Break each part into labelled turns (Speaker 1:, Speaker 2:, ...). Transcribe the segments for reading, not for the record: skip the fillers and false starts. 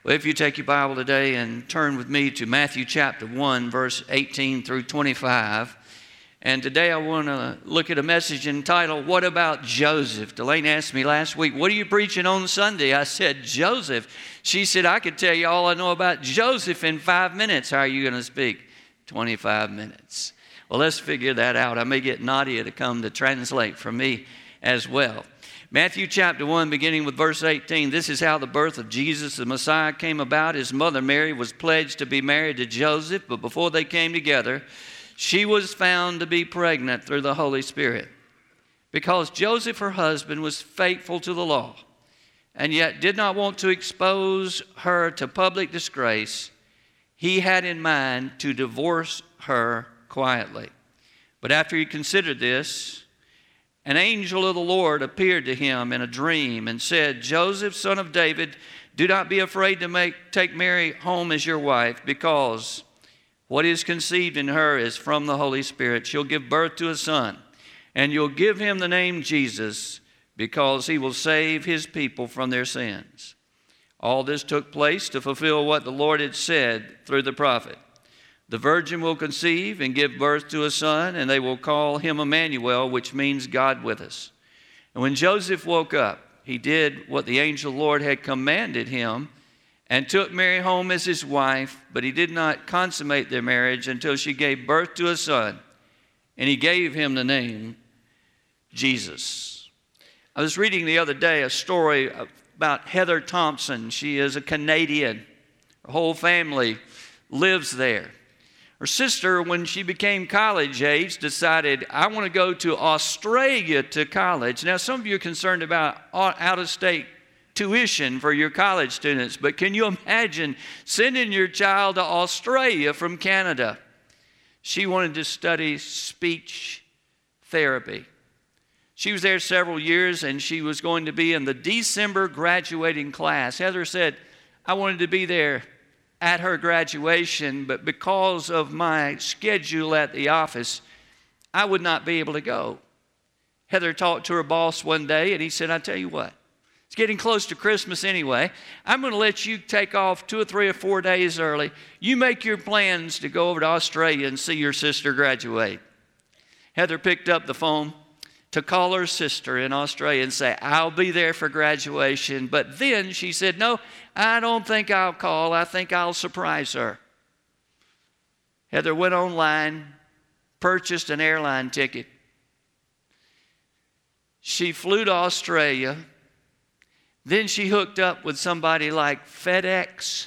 Speaker 1: Well, if you take your Bible today and turn with me to Matthew chapter 1, verse 18 through 25. And today I want to look at a message entitled, What About Joseph? Delane asked me last week, what are you preaching on Sunday? I said, Joseph. She said, I could tell you all I know about Joseph in 5 minutes. How are you going to speak? 25 minutes. Well, let's figure that out. I may get Nadia to come to translate for me as well. Matthew chapter 1, beginning with verse 18. This is how the birth of Jesus, the Messiah, came about. His mother Mary was pledged to be married to Joseph, but before they came together, she was found to be pregnant through the Holy Spirit. Because Joseph, her husband, was faithful to the law, and yet did not want to expose her to public disgrace, he had in mind to divorce her quietly. But after he considered this, an angel of the Lord appeared to him in a dream and said, Joseph, son of David, do not be afraid to take Mary home as your wife, because what is conceived in her is from the Holy Spirit. She'll give birth to a son, and you'll give him the name Jesus, because he will save his people from their sins. All this took place to fulfill what the Lord had said through the prophet. The virgin will conceive and give birth to a son, and they will call him Emmanuel, which means God with us. And when Joseph woke up, he did what the angel of the Lord had commanded him and took Mary home as his wife, but he did not consummate their marriage until she gave birth to a son, and he gave him the name Jesus. I was reading the other day a story about Heather Thompson. She is a Canadian. Her whole family lives there. Her sister, when she became college age, decided, I want to go to Australia to college. Now, some of you are concerned about out-of-state tuition for your college students, but can you imagine sending your child to Australia from Canada? She wanted to study speech therapy. She was there several years, and she was going to be in the December graduating class. Heather said, I wanted to be there at her graduation, but because of my schedule at the office, I would not be able to go. Heather talked to her boss one day, and he said, I tell you what, it's getting close to Christmas anyway. I'm going to let you take off 2 or 3 or 4 days early. You make your plans to go over to Australia and see your sister graduate. Heather picked up the phone to call her sister in Australia and say, I'll be there for graduation. But then she said, no, I don't think I'll call. I think I'll surprise her. Heather went online, purchased an airline ticket. She flew to Australia. Then she hooked up with somebody like FedEx,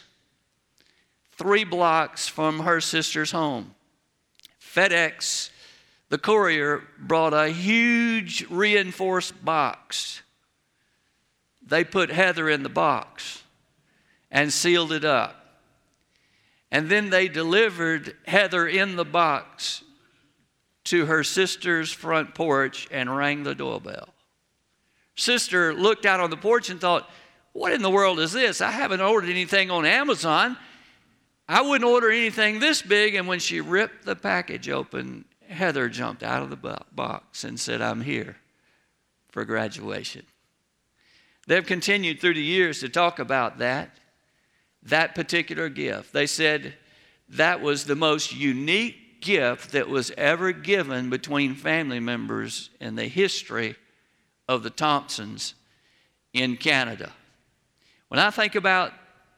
Speaker 1: 3 blocks from her sister's home. FedEx, the courier, brought a huge reinforced box. They put Heather in the box and sealed it up. And then they delivered Heather in the box to her sister's front porch and rang the doorbell. Sister looked out on the porch and thought, what in the world is this? I haven't ordered anything on Amazon. I wouldn't order anything this big. And when she ripped the package open, Heather jumped out of the box and said, I'm here for graduation. They've continued through the years to talk about that particular gift. They said that was the most unique gift that was ever given between family members in the history of the Thompsons in Canada. When I think about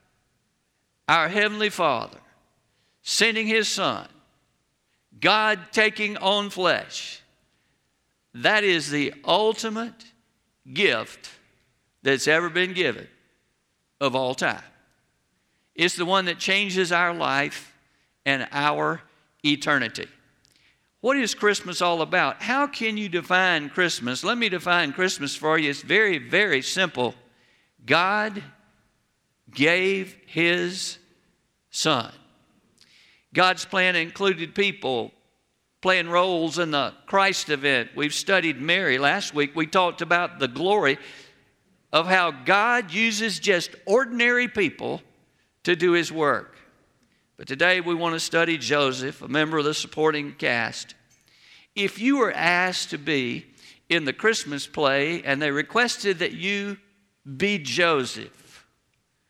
Speaker 1: our Heavenly Father sending His Son, God taking on flesh, that is the ultimate gift that's ever been given of all time. It's the one that changes our life and our eternity. What is Christmas all about? How can you define Christmas? Let me define Christmas for you. It's very, very simple. God gave His Son. God's plan included people playing roles in the Christ event. We've studied Mary. Last week we talked about the glory of how God uses just ordinary people to do His work. But today we want to study Joseph, a member of the supporting cast. If you were asked to be in the Christmas play and they requested that you be Joseph,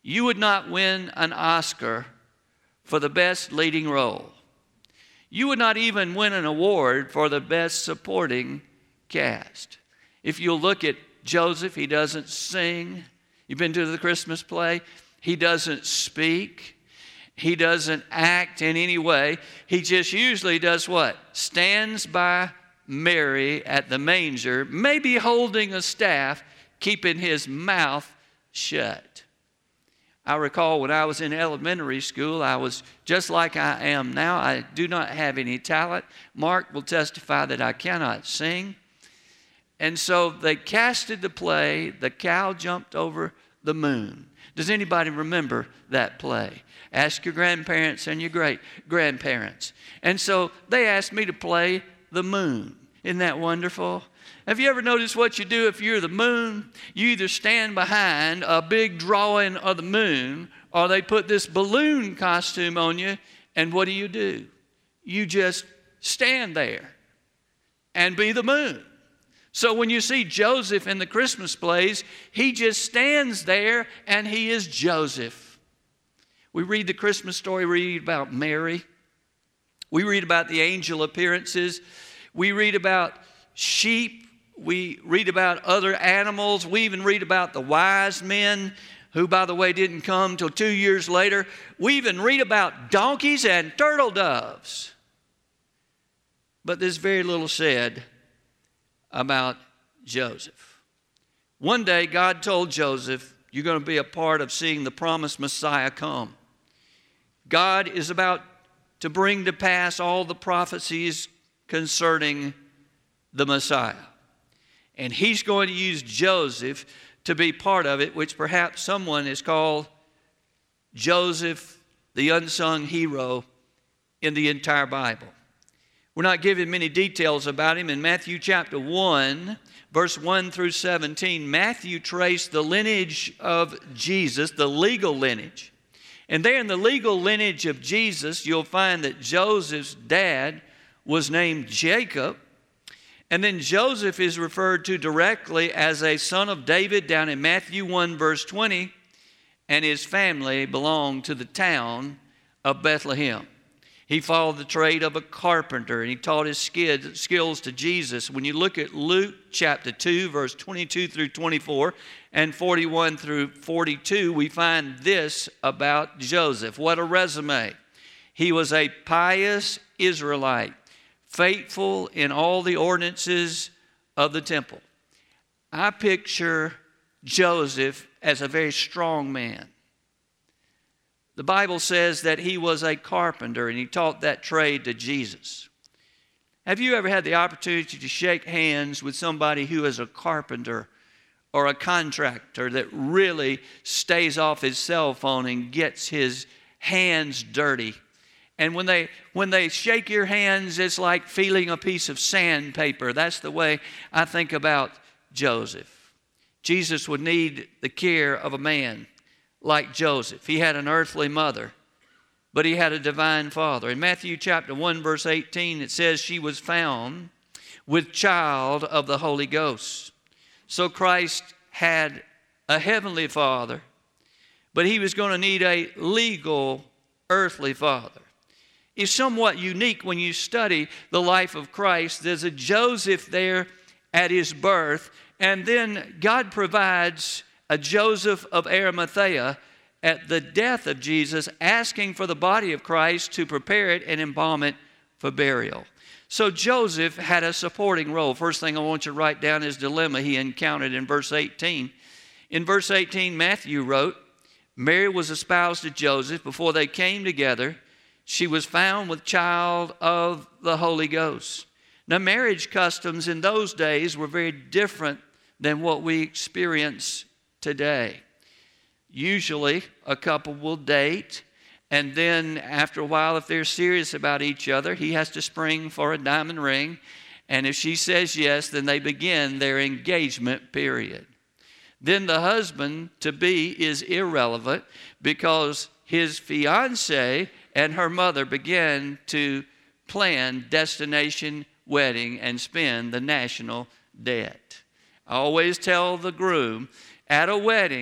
Speaker 1: you would not win an Oscar for the best leading role. You would not even win an award for the best supporting cast. If you look at Joseph, he doesn't sing. You've been to the Christmas play? He doesn't speak. He doesn't act in any way. He just usually does what? Stands by Mary at the manger, maybe holding a staff, keeping his mouth shut. I recall when I was in elementary school, I was just like I am now. I do not have any talent. Mark will testify that I cannot sing. And so they casted the play, The Cow Jumped Over the Moon. Does anybody remember that play? Ask your grandparents and your great-grandparents. And so they asked me to play the moon. Isn't that wonderful? Have you ever noticed what you do if you're the moon? You either stand behind a big drawing of the moon, or they put this balloon costume on you, and what do? You just stand there and be the moon. So when you see Joseph in the Christmas plays, he just stands there and he is Joseph. We read the Christmas story, we read about Mary. We read about the angel appearances. We read about sheep. We read about other animals. We even read about the wise men who, by the way, didn't come till 2 years later. We even read about donkeys and turtle doves. But there's very little said about Joseph. One day, God told Joseph, you're going to be a part of seeing the promised Messiah come. God is about to bring to pass all the prophecies concerning the Messiah. And he's going to use Joseph to be part of it, which perhaps someone has called Joseph, the unsung hero in the entire Bible. We're not given many details about him. In Matthew chapter 1, verse 1 through 17, Matthew traced the lineage of Jesus, the legal lineage. And there in the legal lineage of Jesus, you'll find that Joseph's dad was named Jacob. And then Joseph is referred to directly as a son of David down in Matthew 1, verse 20. And his family belonged to the town of Bethlehem. He followed the trade of a carpenter, and he taught his skills to Jesus. When you look at Luke chapter 2, verse 22 through 24, and 41 through 42, we find this about Joseph. What a resume. He was a pious Israelite, faithful in all the ordinances of the temple. I picture Joseph as a very strong man. The Bible says that he was a carpenter and he taught that trade to Jesus. Have you ever had the opportunity to shake hands with somebody who is a carpenter or a contractor that really stays off his cell phone and gets his hands dirty? And when they shake your hands, it's like feeling a piece of sandpaper. That's the way I think about Joseph. Jesus would need the care of a man like Joseph. He had an earthly mother, but he had a divine father. In Matthew chapter 1, verse 18, it says, she was found with child of the Holy Ghost. So Christ had a heavenly father, but he was going to need a legal earthly father. It's somewhat unique when you study the life of Christ. There's a Joseph there at his birth, and then God provides a Joseph of Arimathea at the death of Jesus, asking for the body of Christ to prepare it and embalm it for burial. So Joseph had a supporting role. First thing I want you to write down is dilemma he encountered in verse 18. In verse 18, Matthew wrote, Mary was espoused to Joseph. Before they came together, she was found with child of the Holy Ghost. Now, marriage customs in those days were very different than what we experience today. Usually, a couple will date, and then after a while, if they're serious about each other, he has to spring for a diamond ring, and if she says yes, then they begin their engagement period. Then the husband-to-be is irrelevant because his fiancée and her mother begin to plan destination wedding and spend the national debt. I always tell the groom, at a wedding,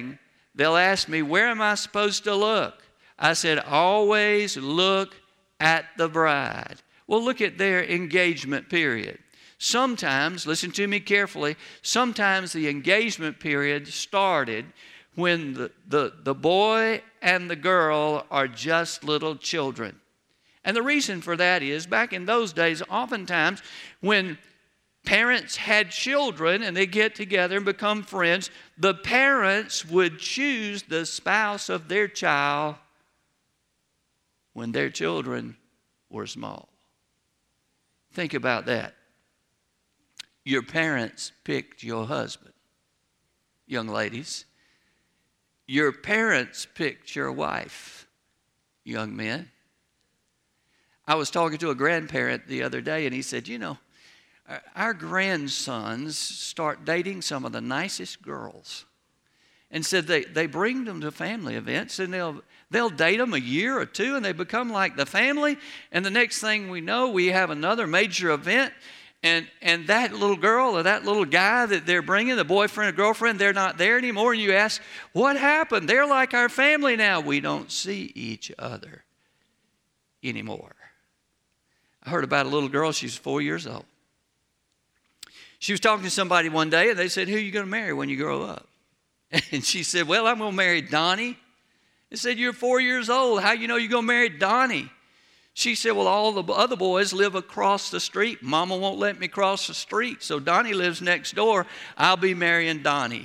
Speaker 1: they'll ask me, where am I supposed to look? I said, always look at the bride. Well, look at their engagement period. Sometimes, listen to me carefully, sometimes the engagement period started when the boy and the girl are just little children. And the reason for that is, back in those days, oftentimes when parents had children and they get together and become friends, the parents would choose the spouse of their child when their children were small. Think about that. Your parents picked your husband, young ladies. Your parents picked your wife, young men. I was talking to a grandparent the other day, and he said, you know, our grandsons start dating some of the nicest girls. And said they bring them to family events, and they'll date them a year or two, and they become like the family. And the next thing we know, we have another major event, and that little girl or that little guy that they're bringing, the boyfriend or girlfriend, they're not there anymore. And you ask, what happened? They're like our family now. We don't see each other anymore. I heard about a little girl. She's 4 years old. She was talking to somebody one day, and they said, who are you going to marry when you grow up? And she said, well, I'm going to marry Donnie. They said, you're 4 years old. How you know you're going to marry Donnie? She said, well, all the other boys live across the street. Mama won't let me cross the street, so Donnie lives next door. I'll be marrying Donnie.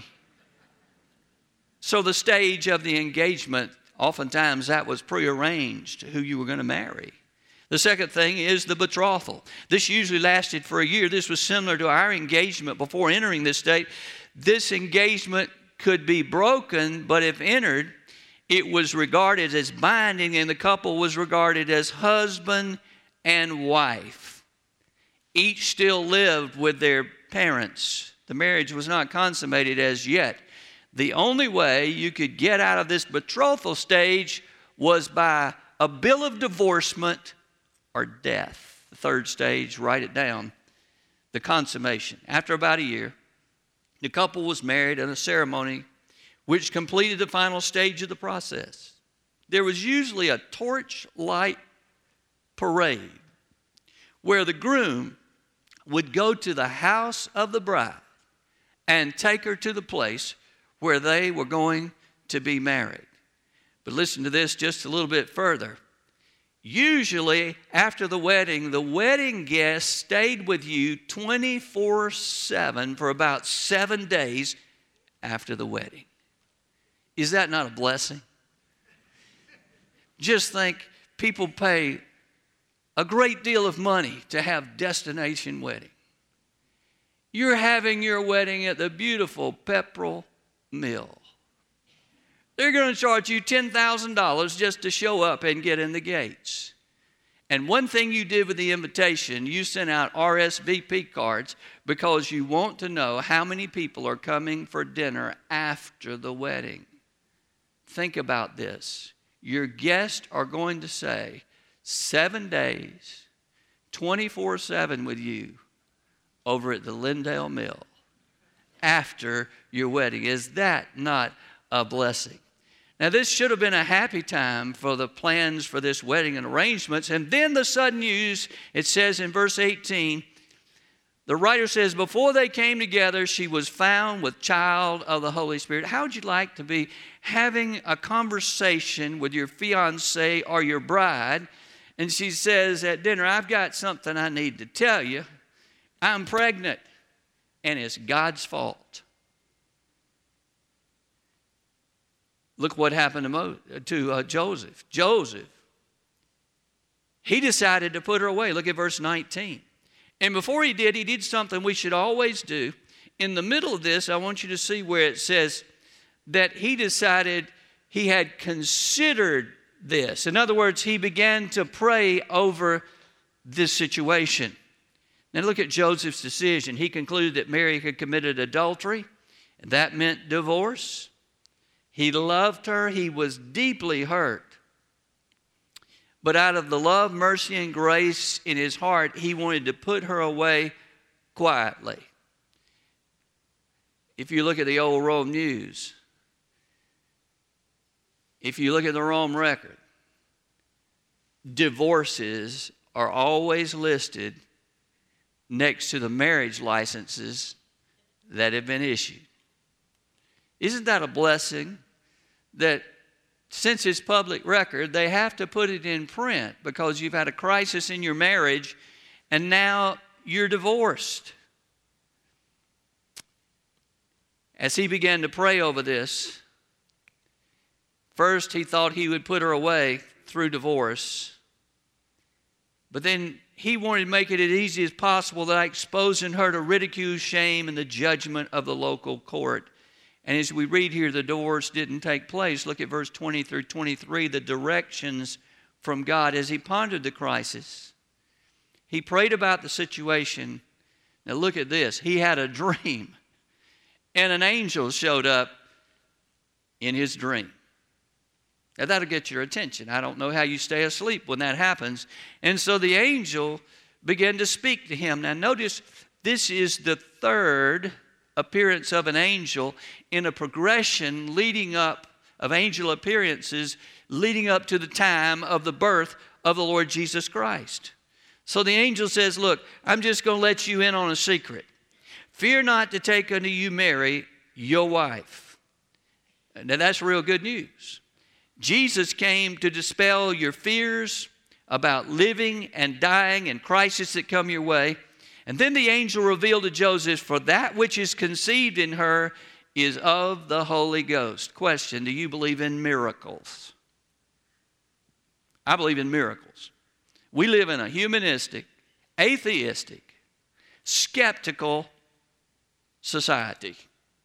Speaker 1: So the stage of the engagement, oftentimes that was prearranged, who you were going to marry. The second thing is the betrothal. This usually lasted for a year. This was similar to our engagement before entering this state. This engagement could be broken, but if entered, it was regarded as binding, and the couple was regarded as husband and wife. Each still lived with their parents. The marriage was not consummated as yet. The only way you could get out of this betrothal stage was by a bill of divorcement or death. The third stage, write it down, the consummation. After about a year, the couple was married in a ceremony which completed the final stage of the process. There was usually a torchlight parade where the groom would go to the house of the bride and take her to the place where they were going to be married. But listen to this just a little bit further. Usually after the wedding guests stayed with you 24/7 for about 7 days after the wedding. Is that not a blessing? Just think, people pay a great deal of money to have destination wedding. You're having your wedding at the beautiful Pepperell Mill. They're going to charge you $10,000 just to show up and get in the gates. And one thing you did with the invitation, you sent out RSVP cards because you want to know how many people are coming for dinner after the wedding. Think about this. Your guests are going to say 7 days, 24/7 with you over at the Lindale Mill after your wedding. Is that not a blessing? Now, this should have been a happy time for the plans for this wedding and arrangements. And then the sudden news, it says in verse 18, the writer says, before they came together, she was found with child of the Holy Spirit. How would you like to be having a conversation with your fiancé or your bride, and she says at dinner, I've got something I need to tell you. I'm pregnant, and it's God's fault. Look what happened to Joseph. Joseph, he decided to put her away. Look at verse 19. And before he did something we should always do. In the middle of this, I want you to see where it says that he decided he had considered this. In other words, he began to pray over this situation. Now look at Joseph's decision. He concluded that Mary had committed adultery, and that meant divorce. He loved her. He was deeply hurt. But out of the love, mercy, and grace in his heart, he wanted to put her away quietly. If you look at the old Rome News, if you look at the Rome record, divorces are always listed next to the marriage licenses that have been issued. Isn't that a blessing that since it's public record, they have to put it in print because you've had a crisis in your marriage and now you're divorced? As he began to pray over this, first he thought he would put her away through divorce. But then he wanted to make it as easy as possible by exposing her to ridicule, shame, and the judgment of the local court. And as we read here, the divorce didn't take place. Look at verse 20 through 23, the directions from God as he pondered the crisis. He prayed about the situation. Now look at this. He had a dream, and an angel showed up in his dream. Now that'll get your attention. I don't know how you stay asleep when that happens. And so the angel began to speak to him. Now notice, this is the third appearance of an angel in a progression leading up of angel appearances leading up to the time of the birth of the Lord Jesus Christ. So the angel says, look, I'm just going to let you in on a secret. Fear not to take unto you Mary, your wife. Now that's real good news. Jesus came to dispel your fears about living and dying and crises that come your way. And then the angel revealed to Joseph, for that which is conceived in her is of the Holy Ghost. Question, do you believe in miracles? I believe in miracles. We live in a humanistic, atheistic, skeptical society.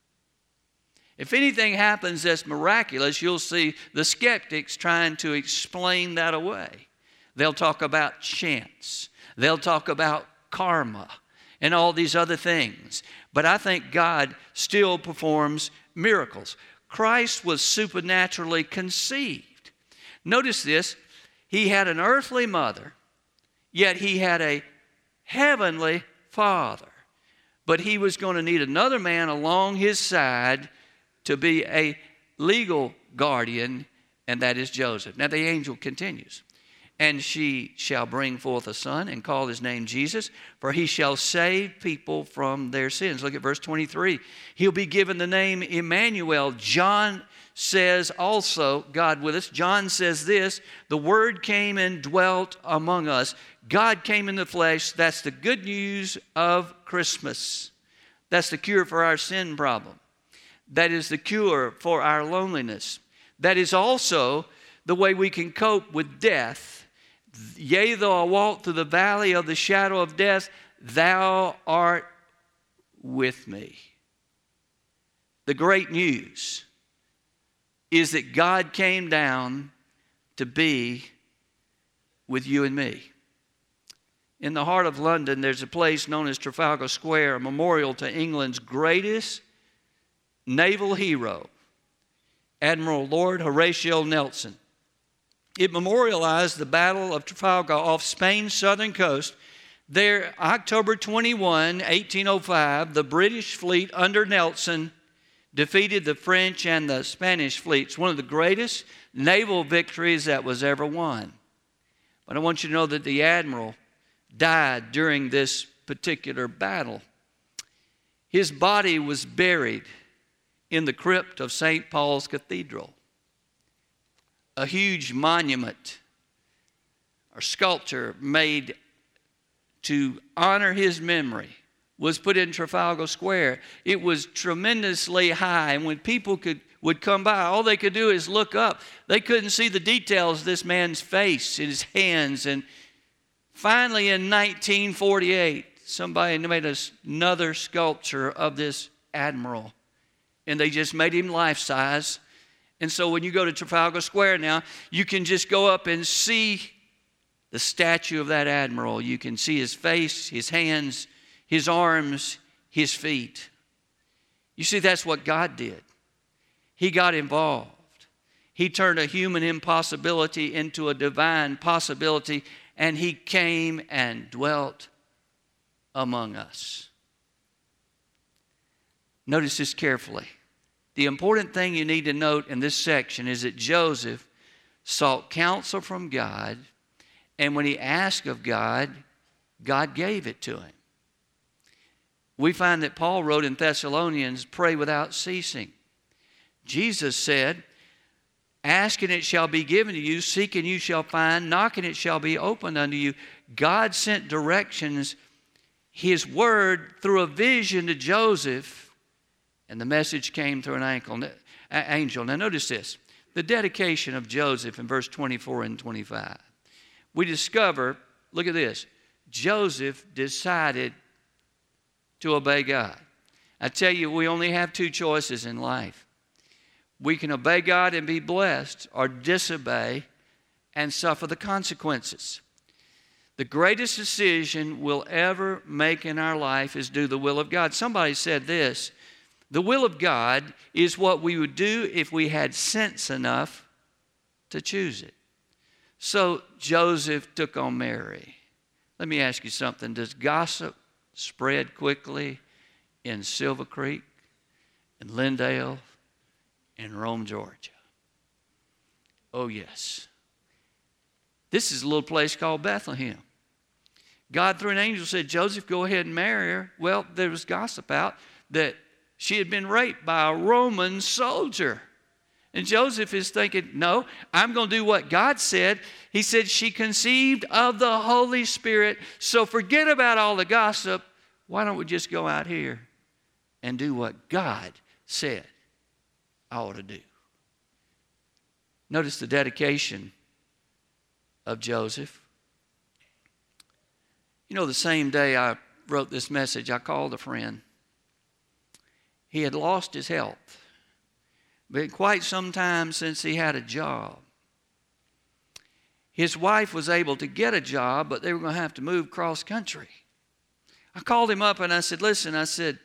Speaker 1: If anything happens that's miraculous, you'll see the skeptics trying to explain that away. They'll talk about chance. They'll talk about karma and all these other things. But I think God still performs miracles. Christ was supernaturally conceived. Notice this. He had an earthly mother, yet he had a heavenly father. But he was going to need another man along his side to be a legal guardian, and that is Joseph. Now the angel continues. And she shall bring forth a son and call his name Jesus, for he shall save people from their sins. Look at verse 23. He'll be given the name Emmanuel. John says also, God with us. John says this, the Word came and dwelt among us. God came in the flesh. That's the good news of Christmas. That's the cure for our sin problem. That is the cure for our loneliness. That is also the way we can cope with death. Yea, though I walk through the valley of the shadow of death, thou art with me. The great news is that God came down to be with you and me. In the heart of London, there's a place known as Trafalgar Square, a memorial to England's greatest naval hero, Admiral Lord Horatio Nelson. It memorialized the Battle of Trafalgar off Spain's southern coast. There, October 21, 1805, the British fleet under Nelson defeated the French and the Spanish fleets, one of the greatest naval victories that was ever won. But I want you to know that the admiral died during this particular battle. His body was buried in the crypt of St. Paul's Cathedral. A huge monument or sculpture made to honor his memory was put in Trafalgar Square. It was tremendously high, and when people would come by, all they could do is look up. They couldn't see the details of this man's face, his hands. And finally in 1948, somebody made another sculpture of this admiral, and they just made him life-size. And so when you go to Trafalgar Square now, you can just go up and see the statue of that admiral. You can see his face, his hands, his arms, his feet. You see, that's what God did. He got involved. He turned a human impossibility into a divine possibility, and he came and dwelt among us. Notice this carefully. The important thing you need to note in this section is that Joseph sought counsel from God, and when he asked of God, God gave it to him. We find that Paul wrote in Thessalonians, pray without ceasing. Jesus said, ask and it shall be given to you, seek and you shall find, knock and it shall be opened unto you. God sent directions, His word through a vision to Joseph, and the message came through an angel. Now notice this, the dedication of Joseph in verse 24 and 25. We discover, look at this, Joseph decided to obey God. I tell you, we only have two choices in life. We can obey God and be blessed, or disobey and suffer the consequences. The greatest decision we'll ever make in our life is do the will of God. Somebody said this, the will of God is what we would do if we had sense enough to choose it. So Joseph took on Mary. Let me ask you something. Does gossip spread quickly in Silver Creek, in Lindale, in Rome, Georgia? Oh, yes. This is a little place called Bethlehem. God, through an angel, said, Joseph, go ahead and marry her. Well, there was gossip out that she had been raped by a Roman soldier. And Joseph is thinking, no, I'm going to do what God said. He said she conceived of the Holy Spirit. So forget about all the gossip. Why don't we just go out here and do what God said I ought to do? Notice the dedication of Joseph. You know, the same day I wrote this message, I called a friend. He had lost his health. But quite some time since he had a job. His wife was able to get a job, but they were going to have to move cross country. I called him up and I said, listen, I said,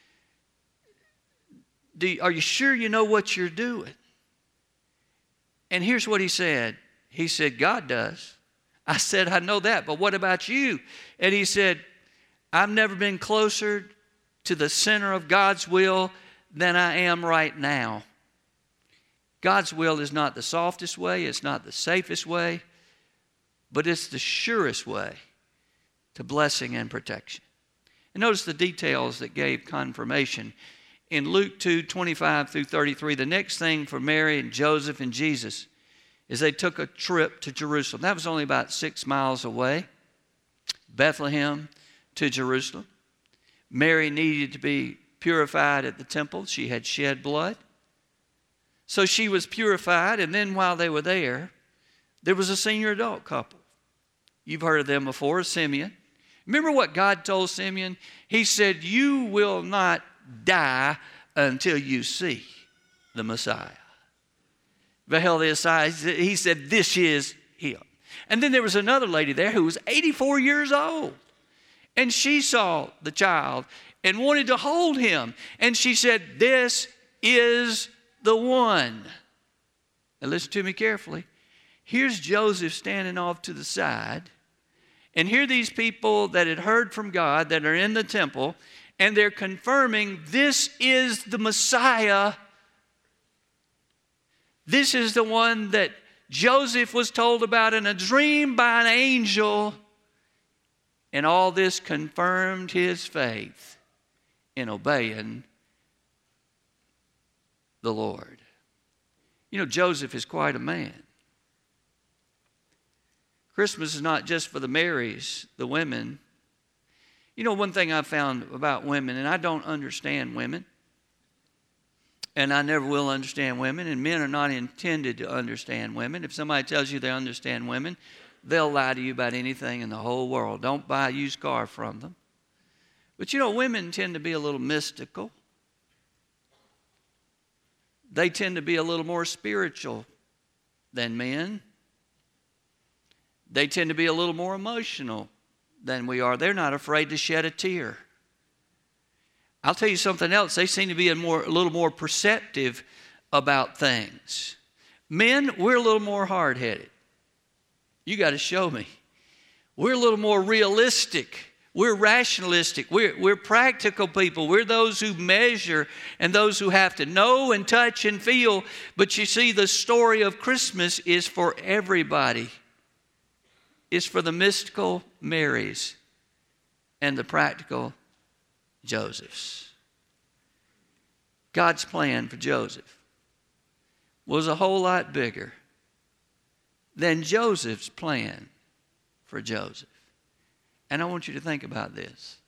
Speaker 1: are you sure you know what you're doing? And here's what he said. He said, God does. I said, I know that, but what about you? And he said, I've never been closer to the center of God's will than I am right now. God's will is not the softest way, it's not the safest way, but it's the surest way to blessing and protection. And notice the details that gave confirmation. In Luke 2:25 through 33, the next thing for Mary and Joseph and Jesus is they took a trip to Jerusalem. That was only about 6 miles away, Bethlehem to Jerusalem. Mary needed to be purified at the temple. She had shed blood. So she was purified, and then while they were there was a senior adult couple. You've heard of them before, Simeon. Remember what God told Simeon? He said, you will not die until you see the Messiah. Beheld his eyes, he said, this is him. And then there was another lady there who was 84 years old. And she saw the child and wanted to hold him. And she said, this is the one. Now listen to me carefully. Here's Joseph standing off to the side. And here are these people that had heard from God that are in the temple. And they're confirming this is the Messiah. This is the one that Joseph was told about in a dream by an angel. And all this confirmed his faith in obeying the Lord. You know, Joseph is quite a man. Christmas is not just for the Marys, the women. You know, one thing I've found about women, and I don't understand women, and I never will understand women, and men are not intended to understand women. If somebody tells you they understand women, they'll lie to you about anything in the whole world. Don't buy a used car from them. But you know, women tend to be a little mystical. They tend to be a little more spiritual than men. They tend to be a little more emotional than we are. They're not afraid to shed a tear. I'll tell you something else. They seem to be a little more perceptive about things. Men, we're a little more hard-headed. You got to show me. We're a little more realistic. We're rationalistic. We're practical people. We're those who measure and those who have to know and touch and feel. But you see, the story of Christmas is for everybody. It's for the mystical Marys and the practical Josephs. God's plan for Joseph was a whole lot bigger than Joseph's plan for Joseph. And I want you to think about this.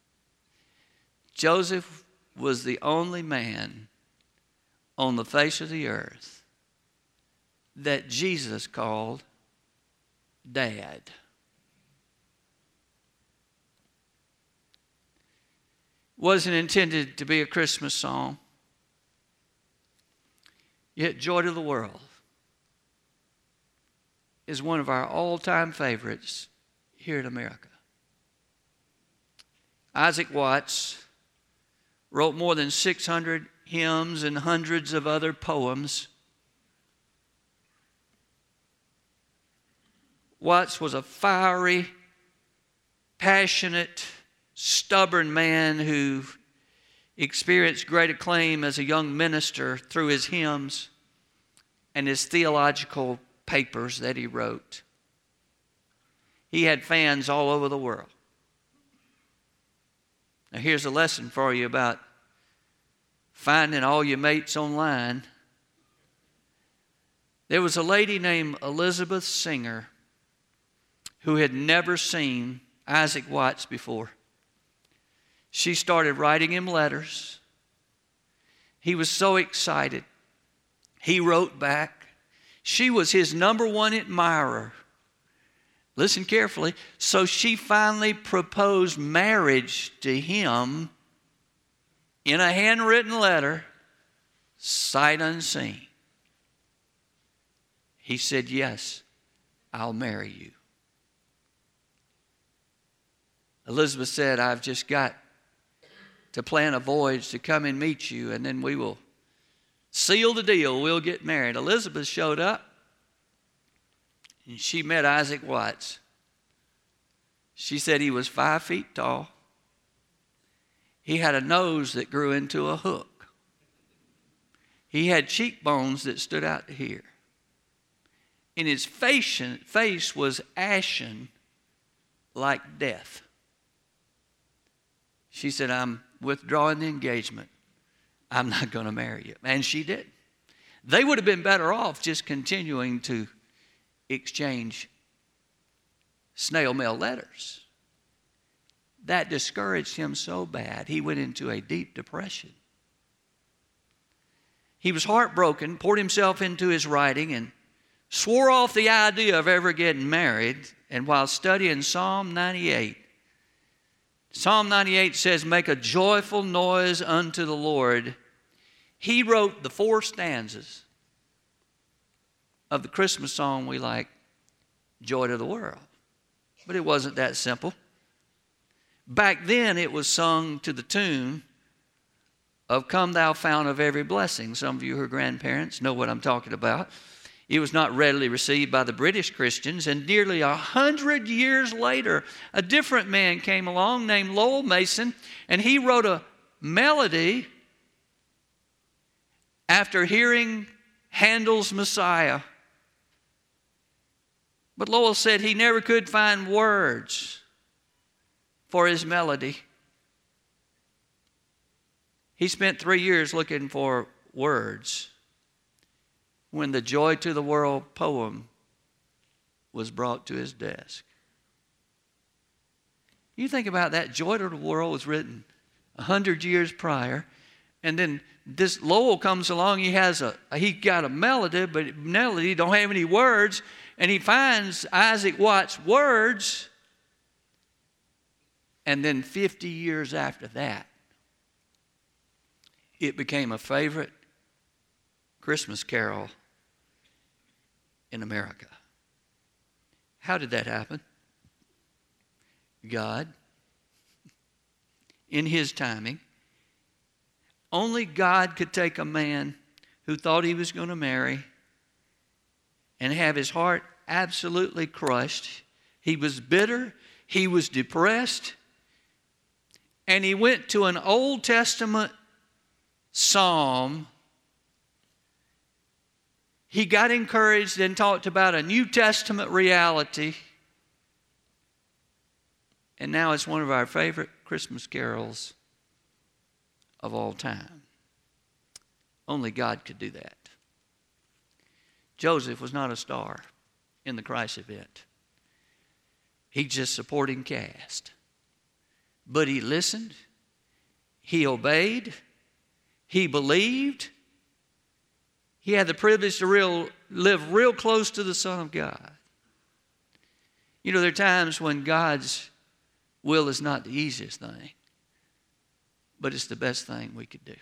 Speaker 1: Joseph was the only man on the face of the earth that Jesus called Dad. Wasn't intended to be a Christmas song. Yet Joy to the World is one of our all-time favorites here in America. Isaac Watts wrote more than 600 hymns and hundreds of other poems. Watts was a fiery, passionate, stubborn man who experienced great acclaim as a young minister through his hymns and his theological papers that he wrote. He had fans all over the world. Now here's a lesson for you about finding all your mates online. There was a lady named Elizabeth Singer who had never seen Isaac Watts before. She started writing him letters. He was so excited. He wrote back. She was his number one admirer. Listen carefully. So she finally proposed marriage to him in a handwritten letter, sight unseen. He said, "Yes, I'll marry you." Elizabeth said, "I've just got to plan a voyage to come and meet you, and then we will seal the deal. We'll get married." Elizabeth showed up, and she met Isaac Watts. She said he was 5 feet tall. He had a nose that grew into a hook. He had cheekbones that stood out to here. And his face was ashen like death. She said, "I'm withdrawing the engagement. I'm not going to marry you." And she did. They would have been better off just continuing to exchange snail mail letters. That discouraged him so bad, he went into a deep depression. He was heartbroken, poured himself into his writing, and swore off the idea of ever getting married. And while studying Psalm 98, Psalm 98 says, "Make a joyful noise unto the Lord." He wrote the 4 stanzas of the Christmas song we like, Joy to the World. But it wasn't that simple. Back then it was sung to the tune of "Come Thou Fount of Every Blessing." Some of you who are grandparents know what I'm talking about. It was not readily received by the British Christians, and nearly 100 years later, a different man came along named Lowell Mason, and he wrote a melody after hearing Handel's Messiah. But Lowell said he never could find words for his melody. He spent 3 years looking for words when the Joy to the World poem was brought to his desk. You think about that. Joy to the World was written 100 years prior, and then this Lowell comes along. He got a melody, but melody don't have any words, and he finds Isaac Watts' words, and then 50 years after that, it became a favorite Christmas carol in America. How did that happen? God, in His timing. Only God could take a man who thought he was going to marry and have his heart absolutely crushed. He was bitter. He was depressed. and he went to an Old Testament psalm. He got encouraged and talked about a New Testament reality. And now it's one of our favorite Christmas carols of all time. Only God could do that. Joseph was not a star in the Christ event. He's just supporting cast. But he listened, he obeyed, he believed. He had the privilege to live real close to the Son of God. You know, there are times when God's will is not the easiest thing, but it's the best thing we could do.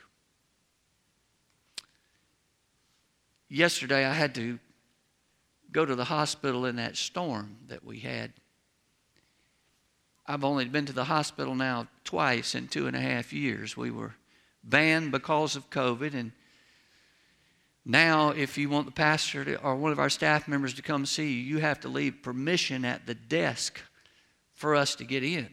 Speaker 1: Yesterday, I had to go to the hospital in that storm that we had. I've only been to the hospital now twice in 2.5 years. We were banned because of COVID, and now if you want the pastor or one of our staff members to come see you, you have to leave permission at the desk for us to get in.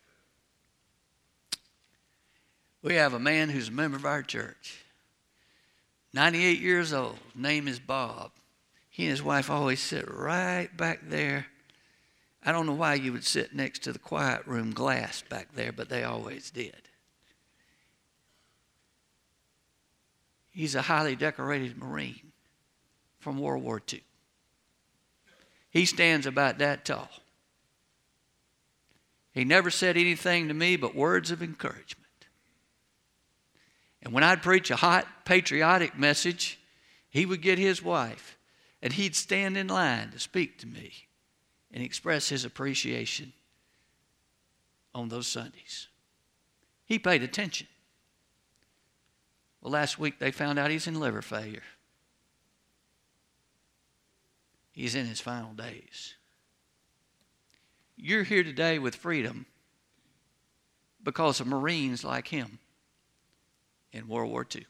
Speaker 1: We have a man who's a member of our church, 98 years old, name is Bob. He and his wife always sit right back there. I don't know why you would sit next to the quiet room glass back there, but they always did. He's a highly decorated Marine from World War II. He stands about that tall. He never said anything to me but words of encouragement. And when I'd preach a hot, patriotic message, he would get his wife, and he'd stand in line to speak to me and express his appreciation on those Sundays. He paid attention. Well, last week they found out he's in liver failure. He's in his final days. You're here today with freedom because of Marines like him in World War II.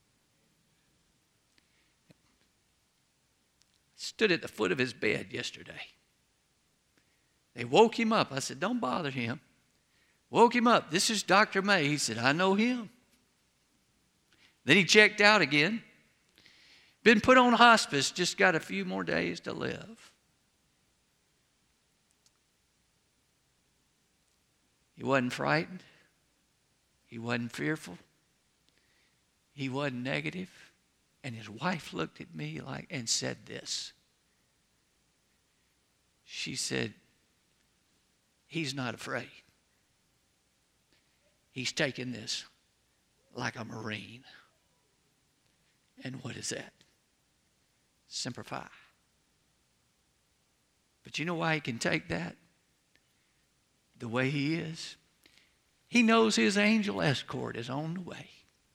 Speaker 1: Stood at the foot of his bed yesterday. They woke him up. I said, don't bother him. Woke him up. This is Dr. May. He said, I know him. Then he checked out again. Been put on hospice, just got a few more days to live. He wasn't frightened. He wasn't fearful. He wasn't negative. And his wife looked at me and said this. She said, he's not afraid. He's taken this like a Marine. And what is that? Semper Fi. But you know why he can take that the way he is? He knows his angel escort is on the way.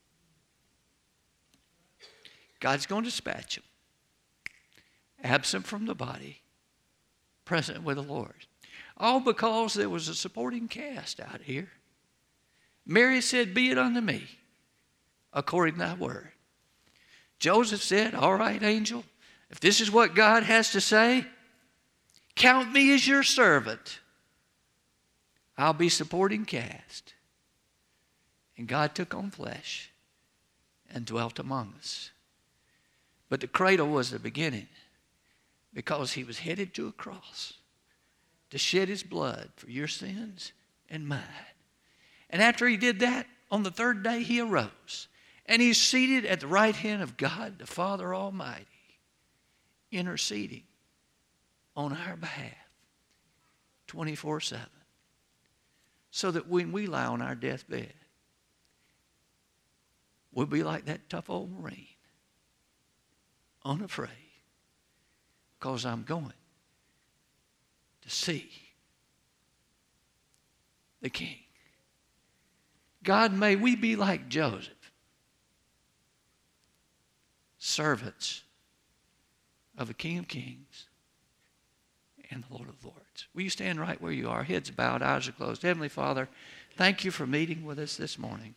Speaker 1: God's going to dispatch him. Absent from the body, present with the Lord. All because there was a supporting cast out here. Mary said, be it unto me, according to thy word. Joseph said, all right, angel, if this is what God has to say, count me as your servant. I'll be supporting cast. And God took on flesh and dwelt among us. But the cradle was the beginning because he was headed to a cross to shed his blood for your sins and mine. And after he did that, on the third day he arose. And he's seated at the right hand of God, the Father Almighty, interceding on our behalf 24/7. So that when we lie on our deathbed, we'll be like that tough old Marine, unafraid, because I'm going to see the King. God, may we be like Joseph, servants of the King of Kings and the Lord of Lords. Will you stand right where you are, heads bowed, eyes are closed. Heavenly Father, thank you for meeting with us this morning.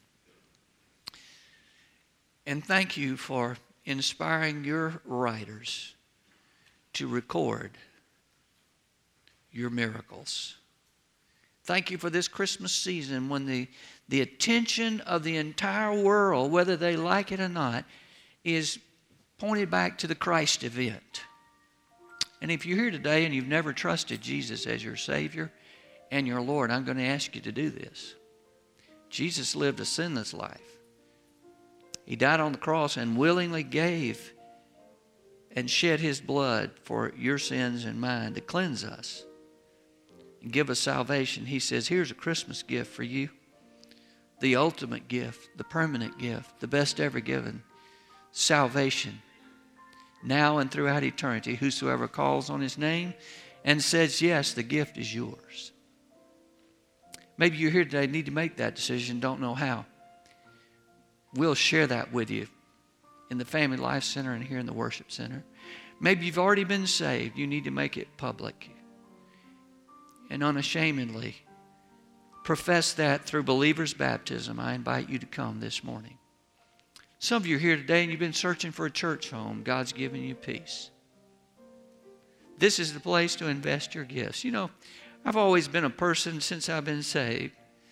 Speaker 1: And thank you for inspiring your writers to record your miracles. Thank you for this Christmas season when the attention of the entire world, whether they like it or not, is pointed back to the Christ event. And if you're here today and you've never trusted Jesus as your Savior and your Lord, I'm going to ask you to do this. Jesus lived a sinless life. He died on the cross and willingly gave and shed His blood for your sins and mine to cleanse us and give us salvation. He says, here's a Christmas gift for you. The ultimate gift, the permanent gift, the best ever given. Salvation. Now and throughout eternity, whosoever calls on His name and says yes, the gift is yours. Maybe you're here today, need to make that decision, don't know how. We'll share that with you in the Family Life Center and here in the Worship Center. Maybe you've already been saved. You need to make it public and unashamedly profess that through believer's baptism. I invite you to come this morning. Some of you are here today and you've been searching for a church home. God's given you peace. This is the place to invest your gifts. You know, I've always been a person since I've been saved.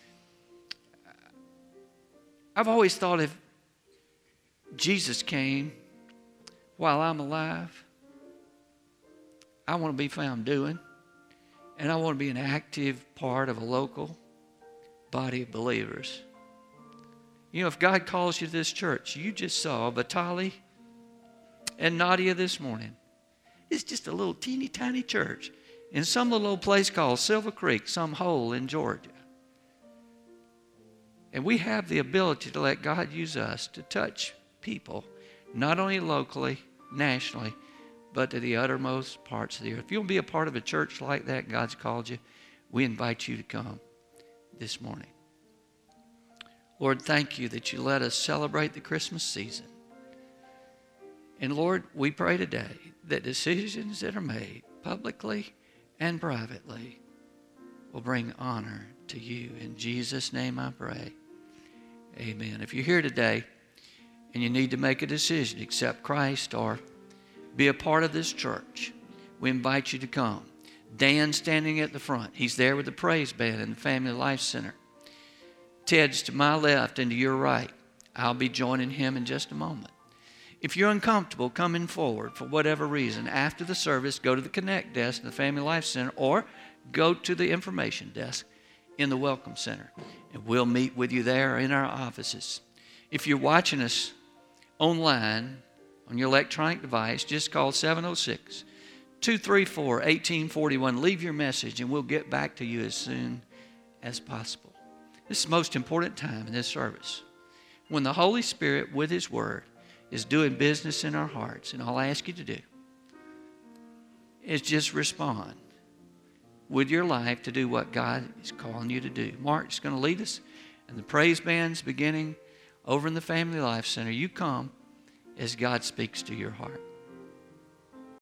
Speaker 1: I've always thought if Jesus came while I'm alive, I want to be found doing, and I want to be an active part of a local body of believers. You know, if God calls you to this church, you just saw Vitali and Nadia this morning. It's just a little teeny tiny church in some little old place called Silver Creek, some hole in Georgia. And we have the ability to let God use us to touch people, not only locally, nationally, but to the uttermost parts of the earth. If you'll be a part of a church like that, God's called you, we invite you to come this morning. Lord, thank you that you let us celebrate the Christmas season. And Lord, we pray today that decisions that are made publicly and privately will bring honor to you. In Jesus' name I pray. Amen. If you're here today and you need to make a decision, accept Christ or be a part of this church, we invite you to come. Dan's standing at the front. He's there with the praise band in the Family Life Center. Ted's to my left and to your right. I'll be joining him in just a moment. If you're uncomfortable coming forward for whatever reason, after the service, go to the Connect desk in the Family Life Center or go to the information desk in the Welcome Center, and we'll meet with you there in our offices. If you're watching us online on your electronic device, just call 706-234-1841. Leave your message, and we'll get back to you as soon as possible. This is the most important time in this service, when the Holy Spirit, with His Word, is doing business in our hearts. And all I ask you to do is just respond with your life to do what God is calling you to do. Mark's going to lead us, and the praise band's beginning over in the Family Life Center. You come as God speaks to your heart.